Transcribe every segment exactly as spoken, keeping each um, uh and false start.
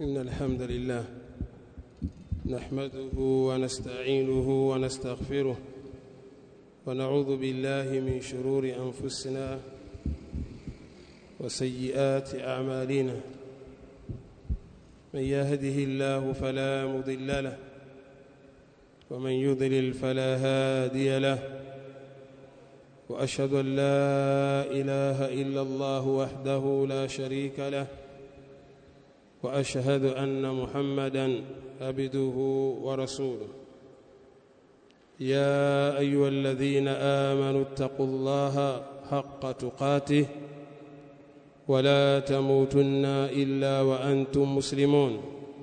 إن الحمد لله نحمده ونستعينه ونستغفره ونعوذ بالله من شرور أنفسنا وسيئات أعمالنا من يهده الله فلا مضل له ومن يضلل فلا هادي له وأشهد أن لا إله إلا الله وحده لا شريك له وأشهد أن محمدًا عبده ورسوله يا أيها الذين آمنوا اتقوا الله حق تقاته ولا تموتن إلا وأنتم مسلمون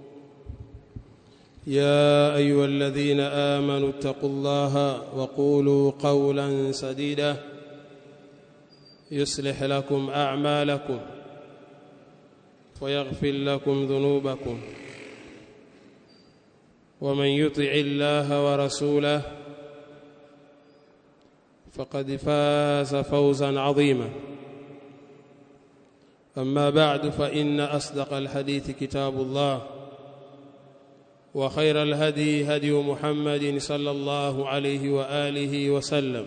يا أيها الذين آمنوا اتقوا الله وقولوا قولا سديدا يصلح لكم أعمالكم ويغفر لكم ذنوبكم ومن يطع الله ورسوله فقد فاز فوزا عظيما أما بعد فإن أصدق الحديث كتاب الله وخير الهدي هدي محمد صلى الله عليه وآله وسلم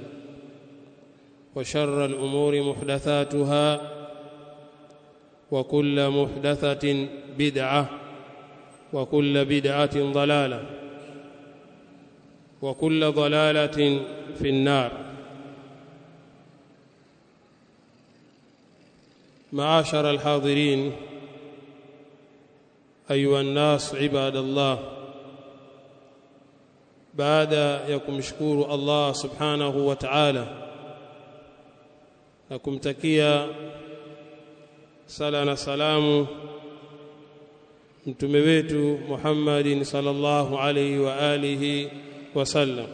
وشر الأمور محدثاتها وكل محدثة بدعة وكل بدعة ضلالة وكل ضلالة في النار. معاشر الحاضرين أيها الناس عباد الله، بعد يكم شكور الله سبحانه وتعالى لكم تكيا sala na salamu mtume wetu Muhammadin sallallahu alayhi wa alihi wasallam.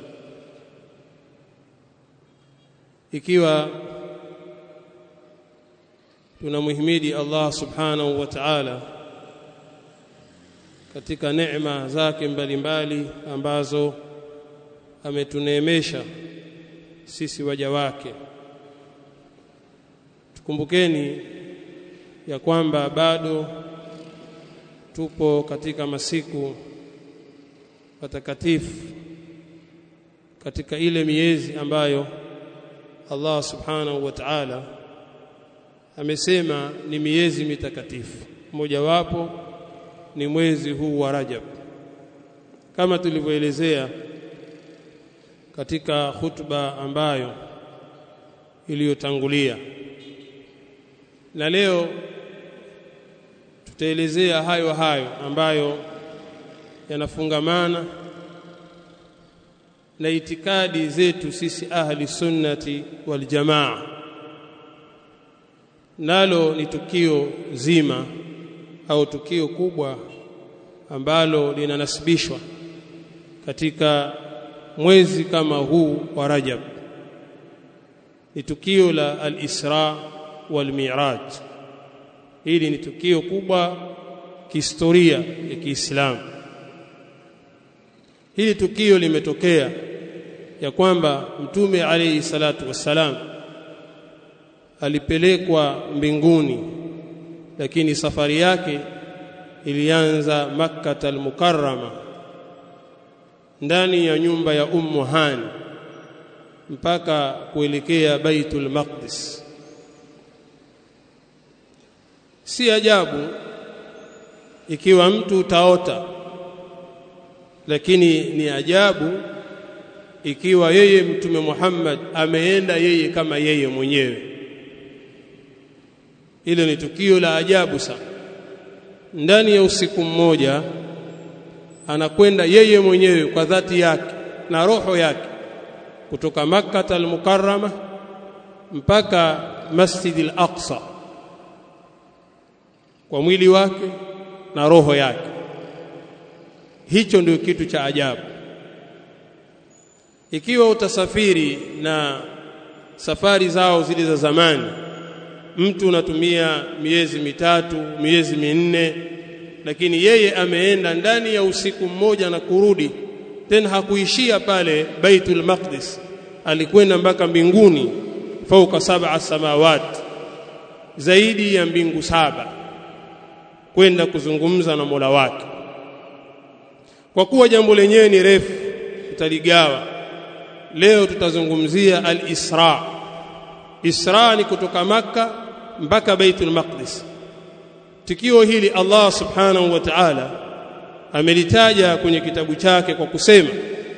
Ikiwa tunamhimidi Allah subhanahu wa ta'ala katika neema zake mbalimbali ambazo ametuneemesha sisi waja wake, tukumbukeni ya kwamba bado tupo katika masiku matakatifu, katika ile miezi ambayo Allah subhanahu wa ta'ala amesema ni miezi mitakatifu. Mmoja wapo ni mwezi huu wa Rajab, kama tulivyoelezea katika khutba ambayo iliyotangulia, na leo tutaelezea hayo hayo ambayo yanafungamana na itikadi zetu sisi ahli sunnati wal jamaa. Nalo ni tukio zima au tukio kubwa ambalo linanasibishwa katika mwezi kama huu wa Rajab. Ni tukio la al-Isra wal Mi'raj. Hili ni tukio kubwa kihistoria ya Kiislamu. Hili tukio limetokea ya kwamba Mtume alayhi salatu wassalam alipelekwa mbinguni, lakini safari yake ilianza Makkah al-Mukarrama, ndani ya nyumba ya Ummu Hani, mpaka kuelekea Baitul Maqdis. Si ajabu ikiwa mtu utaota, lakini ni ajabu ikiwa yeye Mtume Muhammad ameenda yeye kama yeye mwenyewe. Hilo ni tukio la ajabu sana. Ndani ya usiku mmoja anakwenda yeye mwenyewe kwa dhati yake na roho yake kutoka Makkah al-Mukarrama mpaka Masjid al-Aqsa kwa mwili wake na roho yake. Hicho ndio kitu cha ajabu. Ikiwa utasafiri na safari zao zile za zamani, mtu unatumia miezi mitatu, miezi minne, lakini yeye ameenda ndani ya usiku mmoja na kurudi. Tena hakuishia pale Baitul Maqdis, alikwenda mpaka mbinguni, fauka sab'a samawat, zaidi ya mbingu saba. kwenda kuzungumza na Mola wake. Kwa kuwa jambo lenyewe ni refu tutaligawa, leo tutazungumzia al-Isra. Isra ni kutoka Makka mpaka Baitul Maqdis. Tukio hili Allah subhanahu wa ta'ala amelitaja kwenye kitabu chake kwa kusema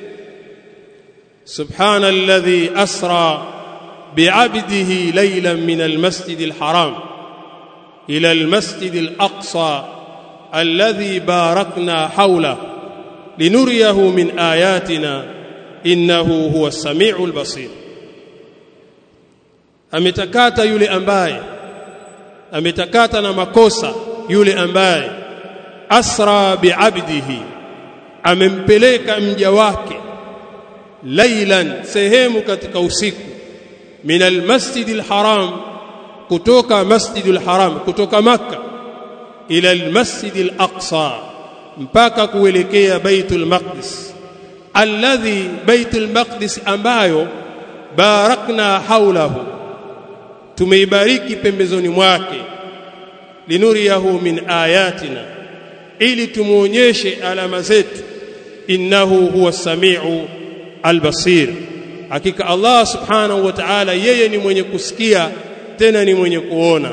subhanalladhi asra bi'abdihi laylan min al-masjidil haram ila al-masjidil aqsa alladhi barakna hawla linuriyahu min ayatina innahu huwas samiul basir. Ametakata yule ambaye ametakata na makosa yule ambaye asra bi'abdihi, amempeleka mja wake laylan, sehemu katika usiku, min almasjidil haram, kutoka masjidil haram, kutoka Makka, ila almasjidil aqsa, mpaka kuelekea Baitul Maqdis, alladhi Baitul Maqdis ambayo barakna haulahu, tumeibariki pembezoni mwake, linuriyahu min ayatina, ili tumuonyeshe alama zetu, innahu huwa samiu albasir, hakika Allah subhanahu wa ta'ala yeye ni mwenye kusikia tena ni mwenye kuona.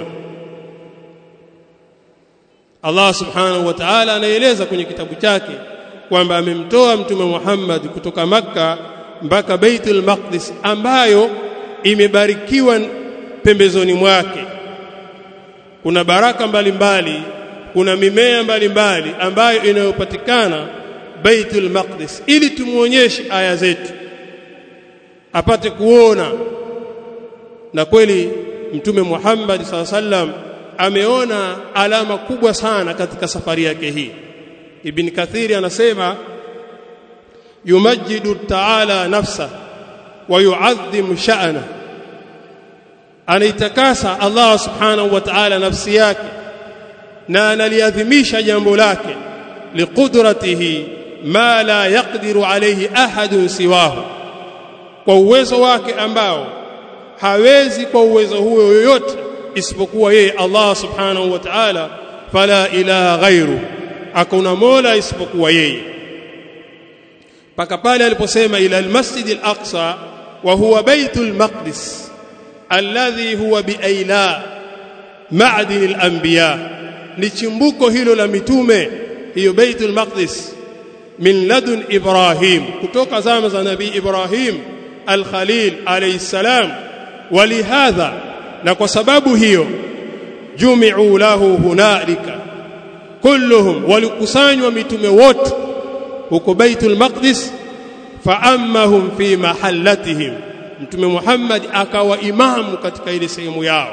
Allah subhanahu wa ta'ala anaeleza kwenye kitabu chake kwamba amemtoa mtume Muhammad kutoka Makka mpaka Baitul Maqdis ambayo imebarikiwa pembezoni mwake. Kuna baraka mbalimbali mbali, kuna mimea mbalimbali mbali, ambayo inayopatikana Baitul Maqdis, ili tumuonyeshe aya zetu apate kuona. Na kweli mtume Muhammad sallallahu alaihi wasallam ameona alama kubwa sana katika safari yake hii. Ibn Kathiri anasema yumajjidu ta'ala nafsa wa yu'adhim sha'na, anaitakasa Allah subhanahu wa ta'ala nafsi yake na analiadhimisha jambo lake, liqudratihi ma la yaqdiru alayhi ahadun siwahu, kwa uwezo wake ambao hawezi kwa uwezo huo yoyote isipokuwa yeye Allah subhanahu wa ta'ala. Fala ilaha ghairu, hakuna mola isipokuwa yeye. Paka pale aliposema ila almasjidil aqsa wa huwa Baitul Maqdis alladhi huwa biaila ma'dinil anbiya, ni chimbuko hilo la mitume, hiyo Baitul Maqdis, min ladun Ibrahim, kutoka zama za nabii Ibrahim al-Khalil alayhi salam. Walihadha, na kwa sababu hiyo, jumi'u lahu hunalika kulluhum, walikusanywa mitume wote huko Baitul Maqdis. Fa ammahum fi mahallatihim, mtume Muhammad akawa imamu katika ile sehemu yao.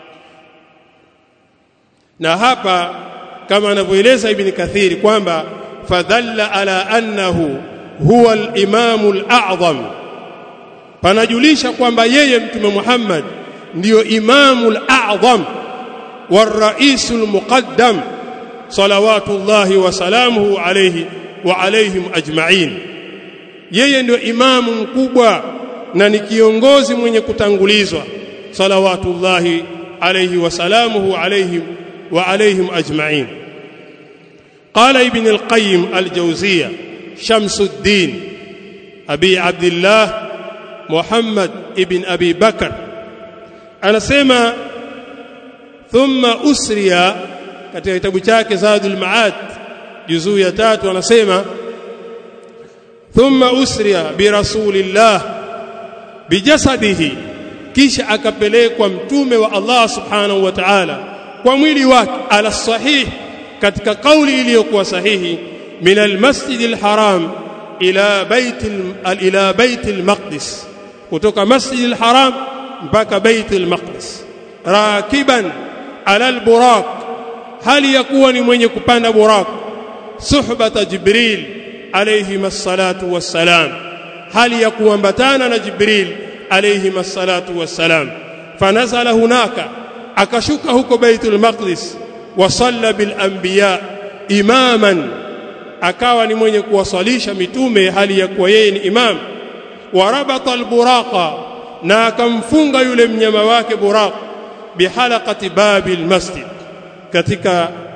Na hapa kama anavyoeleza Ibn Kathiri kwamba fadhalla ala annahu huwa al-imamu al-a'zam, panajulisha kwamba yeye mtume Muhammad ndiyo imamu al-a'zam war-ra'isul muqaddam salawatullahi wa salamuhu alayhi wa alayhim ajma'in. Yeye ndio imamu mkubwa na ni kiongozi mwenye kutangulizwa, salawatullahi alayhi wa salamuhu alayhim wa alayhim ajma'in. قال ابن القيم الجوزية شمس الدين أبي عبد الله محمد ابن أبي بكر anasema thumma usriya, katika kitabu chake Zadul Ma'ad juzuu ya tatu, anasema thumma usriya bi rasulillah bijasadihi, kisha akapelekwa mtume wa Allah subhanahu wa ta'ala kwa mwili wake, ala sahih, katika kauli iliyokuwa sahihi, min almasjidil haram ila baitil ila baitil maqdis, kutoka masjidil haram mpaka Baitul Maqdis, rakiban ala al-buraq, hali yakuwa ni mwenye kupanda buraq, suhbata Jibril alayhi as-salatu was-salam, hali yakuambatana na Jibril alayhi as-salatu was-salam. Fanazala hunaka, akashuka huko Baitul Maqdis, wa salla bil anbiya imaman, akawa ni mwenye kuwasalisha mitume hali yakuwa yeye ni imam. Wa rabata al-buraqa, na akamfunga yule mnyama wake buraq bihalaqati babil masjid, katika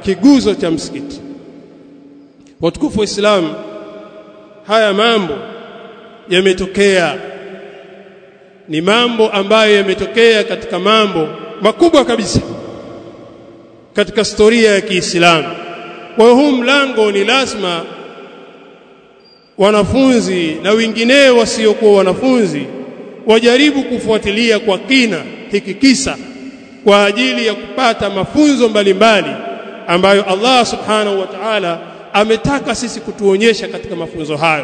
kiguzo cha msikiti. Watukufu wa Islam, haya mambo yametokea, ni mambo ambayo yametokea katika mambo makubwa kabisa katika historia ya Kiislamu. Kwa huu mlango ni lazima wanafunzi na wengineo wasiokuwa wanafunzi wajaribu kufuatilia kwa kina hiki kisa kwa ajili ya kupata mafunzo mbalimbali ambayo Allah subhanahu wa ta'ala ametaka sisi kutuonyesha katika mafunzo hayo.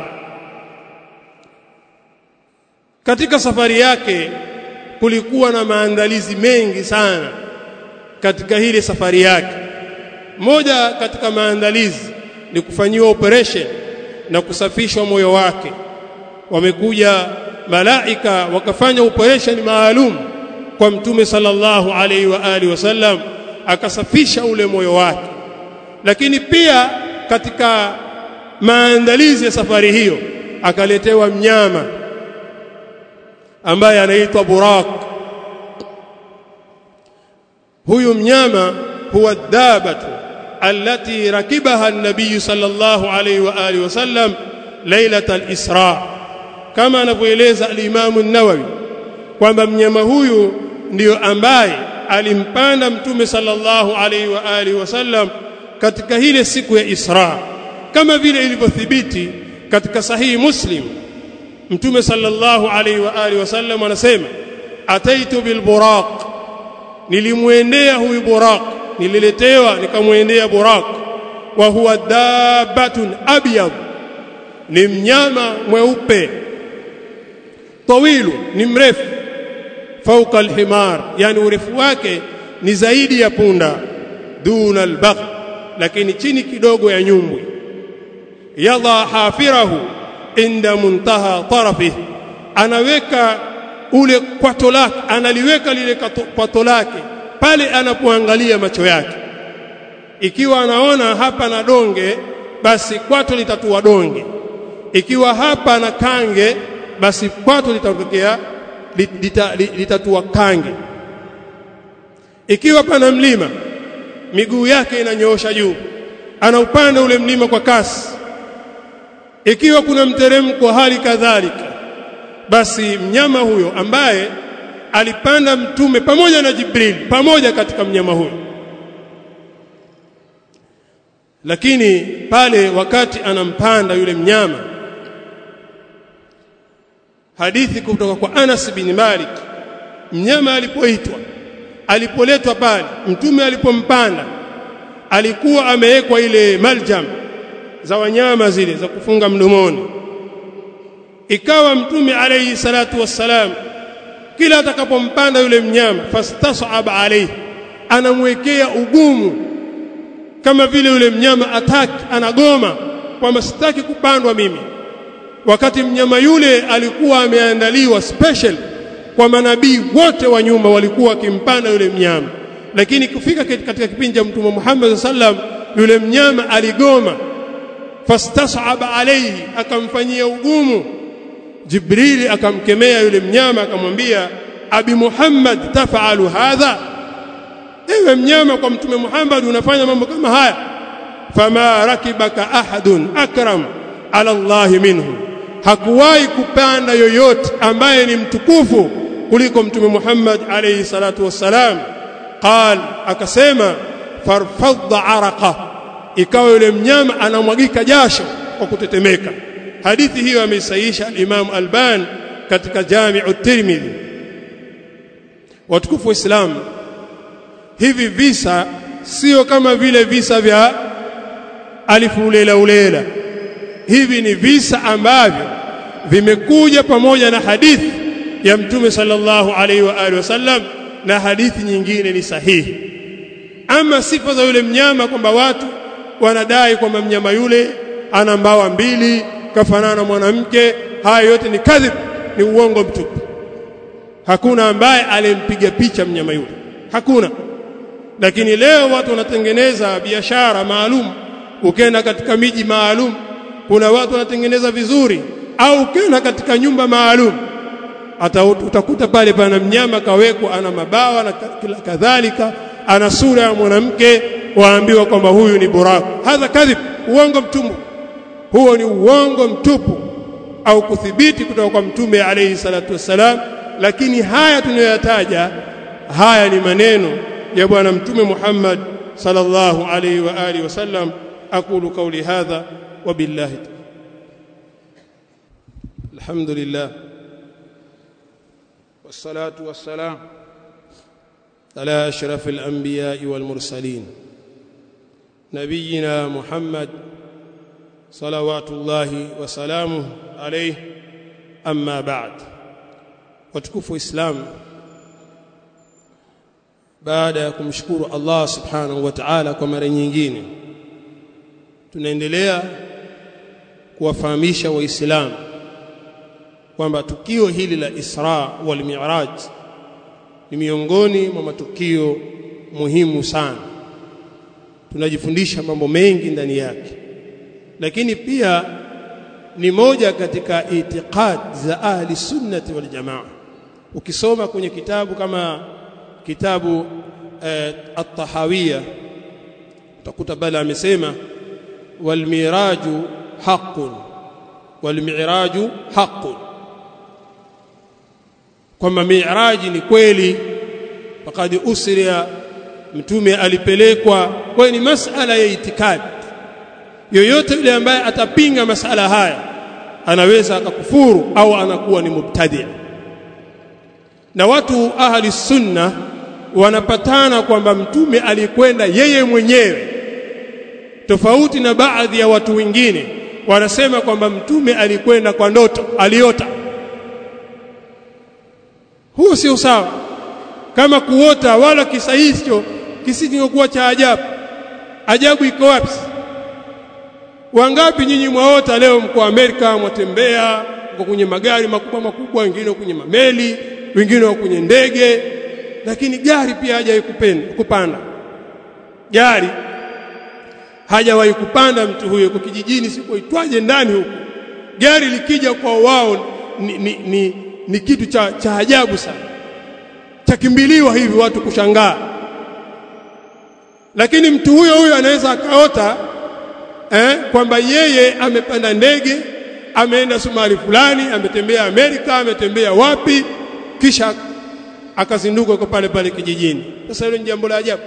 Katika safari yake kulikuwa na maandalizi mengi sana katika hili safari yake. Moja katika maandalizi ni kufanyiwa operation na kusafishwa moyo wake. Wamekuja malaika wakafanya operation maalum kwa Mtume sallallahu alaihi wa alihi wasallam, akasafisha ule moyo wake. Lakini pia katika maandalizi ya safari hiyo akaletewa mnyama ambaye anaitwa Buraq. Huyu mnyama huwa dabatu allati rakibaha an-nabiy sallallahu alayhi wa alihi wasallam lailat al-Isra, kama anavyoeleza al-Imam an-Nawawi kwamba mnyama huyu ndiyo ambaye alimpanda Mtume sallallahu alayhi wa alihi wasallam katika ile siku ya Isra, kama vile ilivyothibiti katika sahihi Muslim. Mtume sallallahu alayhi wa alihi wasallam anasema, ataitu bil buraq, nilimwendea huyu Buraq, nililetewa nikamwendea Buraq. Wa huwa dabatun abyad, ni mnyama mweupe, tawilu, ni mrefu, fauka alhimar, yani urefu wake ni zaidi ya punda, duna albagh, lakini chini kidogo ya nyumbwi. Yadha hafirahu inda muntaha tarafihi, anaweka ule kwato lake, analiweka lile kwato lake pale anapoangalia macho yake. Ikiwa anaona hapa na donge, basi kwato litatua donge. Ikiwa hapa na kange, basi kwato litatokea lita, litatua kange. Ikiwa pana mlima, miguu yake inanyoosha juu, anaupanda ule mlima kwa kasi. Ikiwa kuna mteremko, hali kadhalika. Basi mnyama huyo ambaye alipanda Mtume pamoja na Jibril pamoja katika mnyama huyo. Lakini pale wakati anampanda yule mnyama, hadithi kutoka kwa Anas bin Malik, mnyama alipoitwa, alipoletwa pale, Mtume alipompanda, alikuwa amewekwa ile maljam za wanyama zile za kufunga mdomoni. Ikawa Mtume alayhi salatu wassalam kila atakapompanda yule mnyama, fastas'ab alayhi, anamwekea ugumu, kama vile yule mnyama ataki, anagoma kwamba sitaki kupandwa mimi, wakati mnyama yule alikuwa ameandaliwa special kwa manabii wote wa nyuma, walikuwa wakimpanda yule mnyama. Lakini kufika katika kipindi cha Mtume Muhammad sallam, yule mnyama aligoma, fastas'ab alayhi, akamfanyia ugumu. Jibrili akamkemea yule mnyama, akamwambia, abi Muhammad tafaalu hadha, ewe mnyama, kwa Mtume Muhammad unafanya mambo kama haya? Fama rakibaka ahadun akram ala Allah minhu, hakuwahi kupanda yoyote ambaye ni mtukufu kuliko Mtume Muhammad alayhi salatu wassalam. Qal, akasema, farfadha araqa, ikawa yule mnyama anamwagika jasho kwa kutetemeka. Hadithi hiyo ameisahihisha Imam Albani katika Jami'u Tirmidhi. Watukufu wa Islam, hivi visa sio kama vile visa vya alifu ulela ulela. Hivi ni visa ambavyo vimekuja pamoja na hadithi ya Mtume sallallahu alaihi wa alihi wasallam, na hadithi nyingine ni sahihi. Ama sifa za yule mnyama, kwamba watu wanadai kwamba mnyama yule ana mbawa mbili, kafanana na mwanamke, haya yote ni kadhib, ni uongo mtupu. Hakuna ambaye alimpiga picha mnyama yule, hakuna. Lakini leo watu wanatengeneza biashara maalum. Ukienda katika miji maalum, kuna watu wanatengeneza vizuri, au ukienda katika nyumba maalum, hata utakuta pale pana mnyama kawekwa, ana mabawa na kadhalika, ana sura ya mwanamke, waambiwa kwamba huyu ni Buraq. Hadha kadhib, uongo mtupu. Huo ni uongo mtupu au kuthibiti kutoka kwa mtume alayhi salatu wassalam. Lakini haya tunayoyataja haya ni maneno ya bwana mtume Muhammad sallallahu alayhi wa alihi wasallam. aqulu qawli hadha wa billahi alhamdulillah wassalatu wassalam ala ashrafil anbiya'i wal mursalin nabiyina Muhammad salawatullahi wa salamuhu alayhi. Amma ba'd, watukufu Islam, baada ya kumshukuru Allah subhanahu wa ta'ala kwa mara nyingine, tunaendelea kuwafahamisha waislamu kwamba tukio hili la Isra wal Mi'raj ni miongoni mwa matukio muhimu sana. Tunajifundisha mambo mengi ndani yake, lakini pia ni moja katika itiqad za ahli sunnati wal jamaa. Ukisoma kwenye kitabu kama kitabu eh, at-Tahawiyya utakuta bala amesema wal miraju haqqun wal mi'raju haqqun, kwamba mi'raji ni kweli, faqad usriya, mtume alipelekwa. Kwa ni masala ya itikadi. Yoyote yule ambaye atapinga masala haya anaweza akakufuru au anakuwa ni mubtadi'. Na watu ahli sunna wanapatana kwamba mtume alikwenda yeye mwenyewe, tofauti na baadhi ya watu wengine wanasema kwamba mtume alikwenda kwa ndoto, aliota. Huo sio sawa. Kama kuota wala kisa hicho kisichokuwa cha ajabu. Ajabu iko wapi? Wangapi nyinyi mwaota leo mko Amerika, mwatembea, mko kwenye magari makubwa makubwa, wengine kwenye mameli, wengine wako kwenye ndege, lakini gari pia hajawahi kupanda. Gari hajawahi kupanda mtu huyo. Kwa kijijini sikoitwaje ndani huko, gari likija kwa wao ni, ni, ni, ni kitu cha, cha ajabu sana, cha kimbiliwa hivi watu kushangaa. Lakini mtu huyo huyo anaweza akaota eh, kwamba yeye amepanda ndege, ameenda Somali fulani, ametembea Amerika, ametembea wapi, kisha akazinduka kwa pale pale kijijini. Sasa hilo ni jambo la ajabu.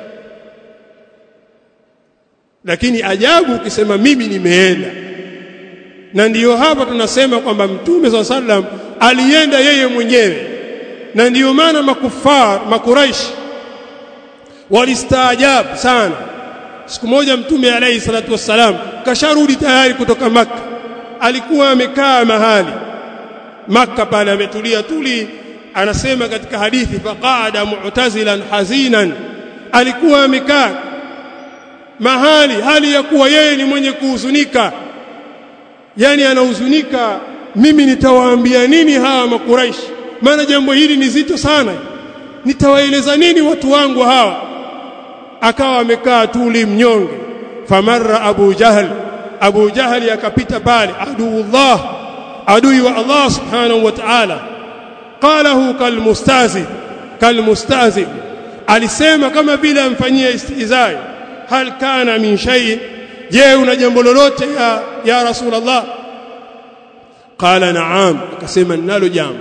Lakini ajabu ukisema mimi nimeenda. Na ndiyo hapa tunasema kwamba mtume swalla sallam alienda yeye mwenyewe. Na ndiyo maana makufar, makuraish walistaajabu sana. Siku moja mtume alayhi salatu wassalam kasharudi tayari kutoka Makka. Alikuwa amekaa mahali Makka pale ametulia tuli. Anasema katika hadithi faqaada mu'tazilan hazinan, alikuwa amekaa mahali hali ya kuwa yeye ni mwenye kuhuzunika. Yani anahuzunika, mimi nitawaambia nini hawa makuraishi? Maana jambo hili ni zito sana, nitawaeleza nini watu wangu hawa? Akawa amekaa tuli mnyonge. Famarra Abu Jahl, Abu Jahl akapita pale, aduullah, adui wa Allah subhanahu wa ta'ala. Qalahu kalmustazi, kalmustazi, alisema kama vile amfanyia istizai. Hal kana min shay, je una jambo lolote ya, ya Rasulullah? Qala na'am, akasema ninalo jambo.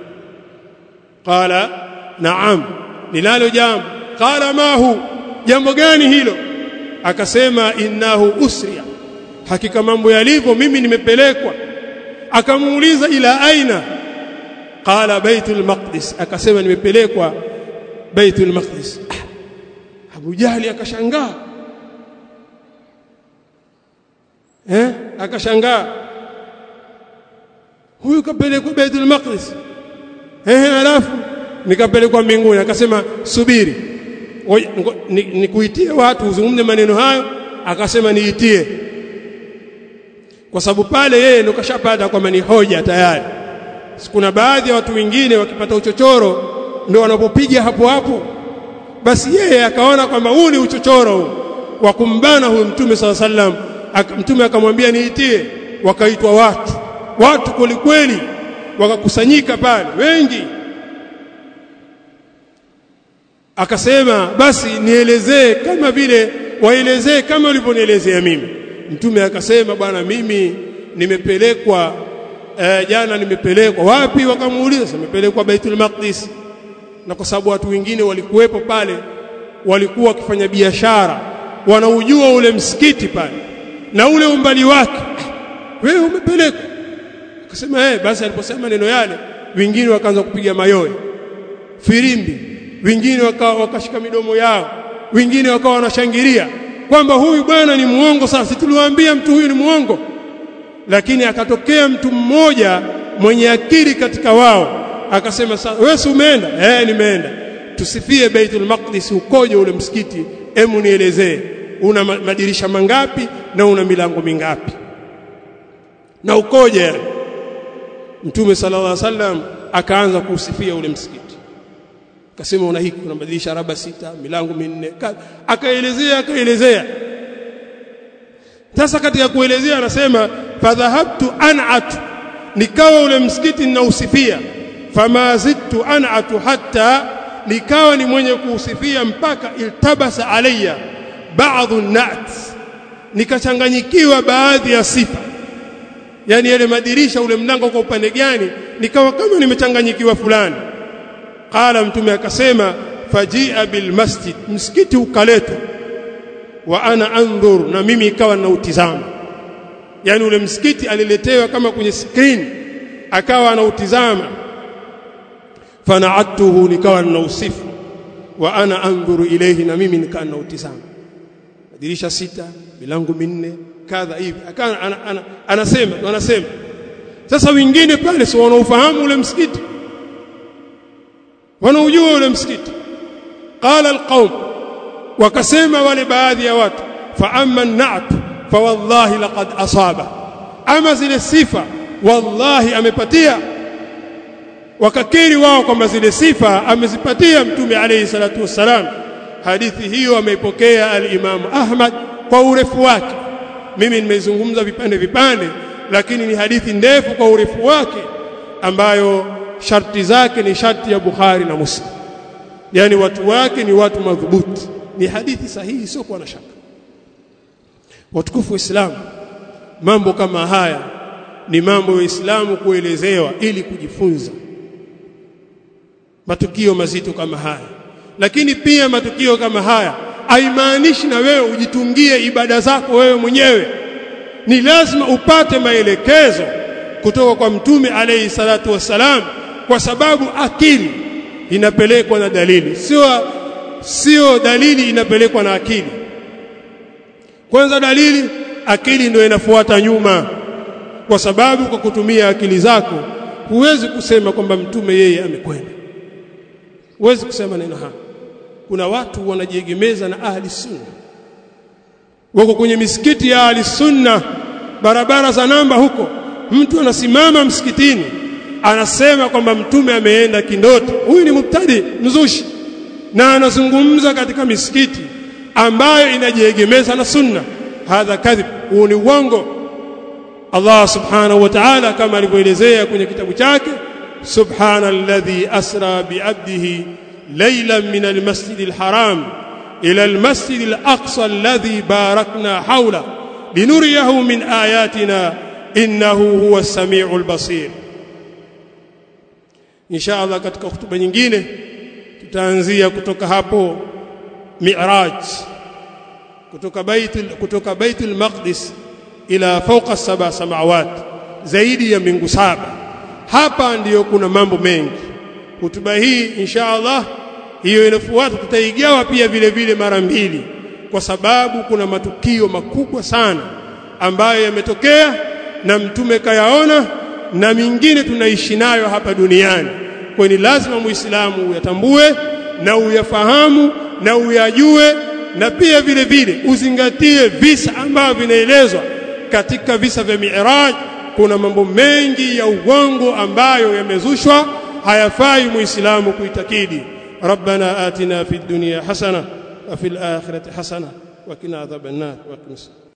Qala na'am, ninalo jambo. Qala ma hu, jambo gani hilo? Akasema innahu usriya, hakika mambo yalivyo mimi nimepelekwa. Akamuuliza ila aina? Qala Baitul Maqdis, akasema nimepelekwa Baitul Maqdis. Abu Jahli akashangaa, eh akashangaa, huyu kapelekwa Baitul Maqdis, eh alafu nikapelekwa mbinguni. Akasema subiri nikuitie watu uzungumze maneno hayo. Akasema niitie, kwa sababu pale yeye ndo kashapata kwamba ni hoja tayari. Kuna baadhi ya watu wengine wakipata uchochoro ndio wanapopiga hapo hapo. Basi yeye akaona kwamba huu ni uchochoro wa kumbana huyo mtume sallallahu alaihi wasallam. Mtume akamwambia niitie. Wakaitwa watu, watu kweli wakakusanyika pale wengi. Akasema basi nielezee kama vile waelezee kama ulivyonielezea mimi. Mtume akasema bwana mimi nimepelekwa eh, jana nimepelekwa wapi? Wakamuuliza nimepelekwa Baitul Maqdis. Na kwa sababu watu wengine walikuwepo pale walikuwa wakifanya biashara, wanaujua ule msikiti pale na ule umbali wake, wewe umepelekwa. Akasema eh, basi aliposema neno yale wengine wakaanza kupiga mayowe, firimbi, wengine wakawa wakashika midomo yao, wengine wakawa wanashangilia kwamba huyu bwana ni muongo. Sasa tuliwaambia mtu huyu ni muongo. Lakini akatokea mtu mmoja mwenye akili katika wao akasema, sasa wewe si umeenda? Eh, nimeenda. Tusifie Baitul Maqdis, ukoje ule msikiti? Hebu nielezee, una madirisha mangapi na una milango mingapi na ukoje? Mtume sallallahu alaihi wasallam akaanza kusifia ule msikiti, akasema una hiki, una madirisha raba sita, milango minne, akaelezea akaelezea. Sasa katika kuelezea anasema fadhahabtu an'atu, nikawa ule msikiti ninausifia, fama zidtu an'atu hatta, nikawa ni mwenye kuusifia mpaka iltabasa alayya ba'dhu an-na'at, nikachanganyikiwa baadhi ya sifa. Yani yale madirisha ule mlango kwa upande gani, nikawa kama nimechanganyikiwa fulani. Qala Mtume akasema fajia bil masjid, msikiti ukaletwa, wa ana andhur, na mimi ikawa nautizama. Yani ule msikiti aliletewa kama kwenye screen, akawa anautizama. Fana'atuhu, nikawa nausifu, wa ana andhuru ilayhi, na mimi nikawa nautizama. Madirisha sita, milango minne, kadha hivi. Akawa ana, ana, anasema wanasema sasa wengine pale sio wanaofahamu ule msikiti, wanaujua ule msikiti. Qala alqaum, wakasema wale baadhi ya watu, fa amma an-na'at fa wallahi laqad asaba, ama zile sifa wallahi amepatia. Wakakiri wao kwamba zile sifa amezipatia Mtume alayhi salatu wassalam. Hadithi hiyo ameipokea al-Imam Ahmad kwa urefu wake. Mimi nimeizungumza vipande vipande, lakini ni hadithi ndefu kwa urefu wake, ambayo sharti zake ni sharti ya Bukhari na Muslim. Yani watu wake ni watu madhubuti, ni hadithi sahihi, sio kwa shaka. Watukufu Waislamu, mambo kama haya ni mambo ya Uislamu kuelezewa ili kujifunza. Matukio mazito kama haya, lakini pia matukio kama haya haimaanishi na wewe ujitungie ibada zako wewe mwenyewe. Ni lazima upate maelekezo kutoka kwa Mtume alayhi salatu wassalam, kwa sababu akili inapelekwa na dalili, sio sio dalili inapelekwa na akili. Kwanza dalili, akili ndio inafuata nyuma, kwa sababu kwa kutumia akili zako huwezi kusema kwamba Mtume yeye amekwenda, huwezi kusema neno hapa. Kuna watu wanajiegemeza na ahli sunna, wako kwenye misikiti ya ahli sunna, barabara za namba huko, mtu anasimama msikitini anasema kwamba Mtume ameenda kindoto. Huyu ni mubtadi mzushi, na anazungumza katika misikiti ambayo inajiegemeza na sunna. Hadha kadhib, huu ni uongo. Allah subhanahu wa ta'ala kama alivyoelezea kwenye kitabu chake, subhanalladhi asra bi'abdihi laylan min al-masjidil haram ila al-masjidil aqsa alladhi barakna hawla linuriyahu min ayatina innahu huwas samiul basir. Inshallah katika hutuba nyingine tutaanzia kutoka hapo Mi'raj, kutoka Baitul kutoka Baitul Maqdis ila fawqa saba samawat, zaidi ya mbingu saba. Hapa ndiyo kuna mambo mengi. Hutuba hii inshallah hiyo inafuata tutaigawa pia vile vile mara mbili, kwa sababu kuna matukio makubwa sana ambayo yametokea na Mtume kayaona, na mingine tunaishi nayo hapa duniani. Kwa ni lazima Muislamu uyatambue na uyafahamu na uyajue, na pia vile vile uzingatie visa ambavyo vinaelezwa katika visa vya Mi'raj. Kuna mambo mengi ya uongo ambayo yamezushwa, hayafai Muislamu kuitakidi. Rabbana atina fid dunya hasana wa fil akhirati hasana wa qina adhaban nar.